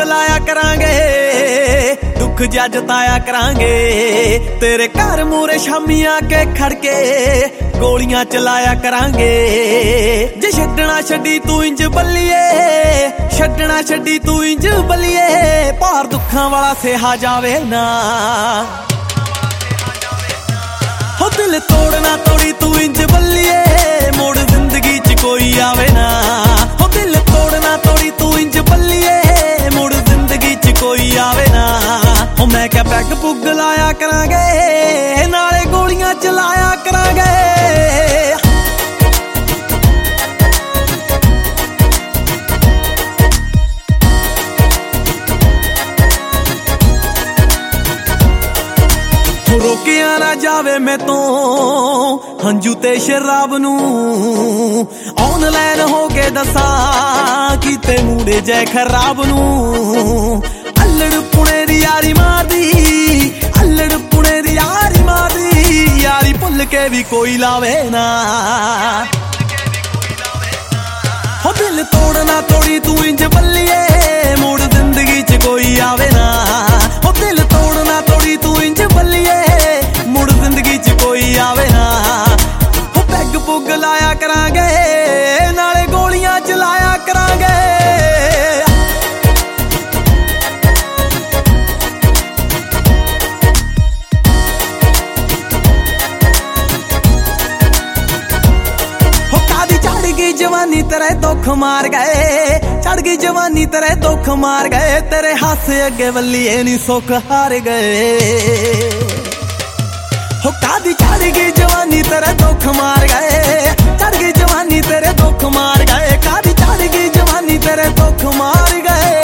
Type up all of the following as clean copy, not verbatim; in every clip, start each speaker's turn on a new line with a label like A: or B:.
A: ਲਾਇਆ ਕਰਾਂਗੇ, ਦੁੱਖ ਜਤਾਇਆ ਕਰਾਂਗੇ। ਤੇਰੇ ਘਰ ਮੂਰੇ ਸ਼ਾਮੀ ਆ ਕੇ ਖੜਕੇ ਗੋਲੀਆਂ ਚਲਾਇਆ ਕਰਾਂਗੇ। ਜੇ ਛੱਡਣਾ ਛੱਡੀ ਤੂੰ ਇੰਜ ਬੱਲੀਏ, ਛੱਡਣਾ ਛੱਡੀ ਤੂੰ ਇੰਜ ਬੱਲੀਏ, ਭਾਰ ਦੁੱਖਾਂ ਵਾਲਾ ਸਿਹਾ ਜਾਵੇ ਨਾ। ਹੋ ਦਿਲ ਤੋੜਨਾ ਤੋੜੀ ਤੂੰ ਇੰਜ ਬੱਲੀਏ, ਮੁੜ ਜ਼ਿੰਦਗੀ 'ਚ ਕੋਈ ਆਵੇ ਨਾ। ਹੋ ਦਿਲ ਤੋੜਨਾ ਤੋੜੀ ਤੂੰ ਇੰਜ ਬੱਲੀਏ, ਮੁੜ ਜ਼ਿੰਦਗੀ 'ਚ ਕੋਈ ਆਵੇ ਨਾ। ਹੋ ਮੈਂ ਕਿਹਾ ਪੈਗ ਪੁੱਗ ਲਾਇਆ ਕਰਾਂਗੇ, ਨਾਲੇ ਗੋਲੀਆਂ ਚਲਾਇਆ ਕਰਾਂਗੇ। ਰੋਕਿਆ ਨਾ ਜਾਵੇ ਮੈਥੋਂ ਹੰਝੂ ਤੇ ਸ਼ਰਾਬ ਨੂੰ, ਆਨਲਾਈਨ ਹੋ ਕੇ ਦੱਸਾਂ ਕੀਤੇ ਮੂੜੇ ਜੈ ਖਰਾਬ ਨੂੰ। ਅੱਲੜ ਪੁਣੇ ਦੀ ਯਾਰੀ ਮਾਰਦੀ, ਅੱਲੜ ਪੁਣੇ ਦੀ ਯਾਰੀ ਮਾਰਦੀ, ਯਾਰੀ ਭੁੱਲ ਕੇ ਵੀ ਕੋਈ ਲਾਵੇ ਨਾ। ਹੋ ਦਿਲ ਤੋੜਨਾ ਤੋੜੀ ਤੂੰ ਇੰਜ ਬੱਲੀਏ, ਮੁੜ ਜ਼ਿੰਦਗੀ 'ਚ ਕੋਈ ਆਵੇ ਨਾ। ਹੋ ਦਿਲ ਤੋੜਨਾ ਤੋੜੀ ਤੂੰ ਇੰਜ ਬੱਲੀਏ, ਮੁੜ ਜ਼ਿੰਦਗੀ 'ਚ ਕੋਈ ਆਵੇ ਨਾ। ਹੋ ਪੈਗ ਪੁੱਗ ਲਾਇਆ ਕਰਾਂਗੇ, ਨਾਲੇ ਗੋਲੀਆਂ ਚਲਾਇਆ ਕਰਾਂਗੇ। ਹੋ ਕਾਦੀ ਚੜ ਗਈ ਜਵਾਨੀ ਤੇਰੇ ਦੁੱਖ ਮਾਰ ਗਏ, ਚੜ ਗਈ ਜਵਾਨੀ ਤੇਰੇ ਦੁੱਖ ਮਾਰ ਗਏ। ਤੇਰੇ ਹਾਸੇ ਅੱਗੇ ਵੱਲੀਏ ਨੀ ਸੁੱਖ ਹਾਰ ਗਏ। ਹੋ ਕਾਦੀ ਚੜ ਗਈ ਜਵਾਨੀ ਤੇਰੇ ਦੁੱਖ ਮਾਰ ਗਏ, ਚੜ ਗਈ ਜਵਾਨੀ ਤੇਰੇ ਦੁੱਖ ਮਾਰ ਗਏ। ਕਾਦੀ ਚੜ ਗਈ ਜਵਾਨੀ ਤੇਰੇ ਦੁੱਖ ਮਾਰ ਗਏ।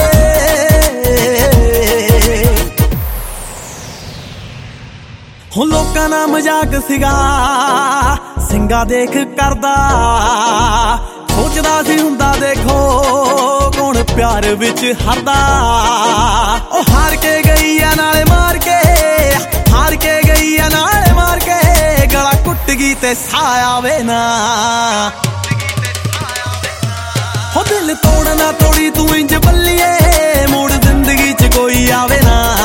A: ਹੋ ਲੋਕਾਂ ਦਾ ਮਜ਼ਾਕ ਸੀਗਾ ਸਿੰਘਾ ਦੇਖ ਕਰਦਾ, ਸੋਚਦਾ ਸੀ ਹੁੰਦਾ ਦੇਖੋ ਕੌਣ ਪਿਆਰ ਵਿੱਚ ਹਰਦਾ। ਉਹ ਹਾਰ ਕੇ ਗਈ ਆ ਨਾਲੇ ਮਾਰ ਕੇ, ਹਾਰ ਕੇ ਗਈ ਆ ਨਾਲੇ ਮਾਰ ਕੇ, ਗਲਾ ਘੁੱਟ ਗਈ ਤੇ ਸਾਹ ਆਵੇ ਨਾ। ਹੋ ਦਿਲ ਤੋੜਨਾ ਤੋੜੀ ਤੂੰ ਇੰਜ ਬੱਲੀਏ, ਮੁੜ ਜ਼ਿੰਦਗੀ 'ਚ ਕੋਈ ਆਵੇ ਨਾ।